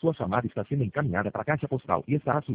Sua chamada está sendo encaminhada para a caixa postal e estará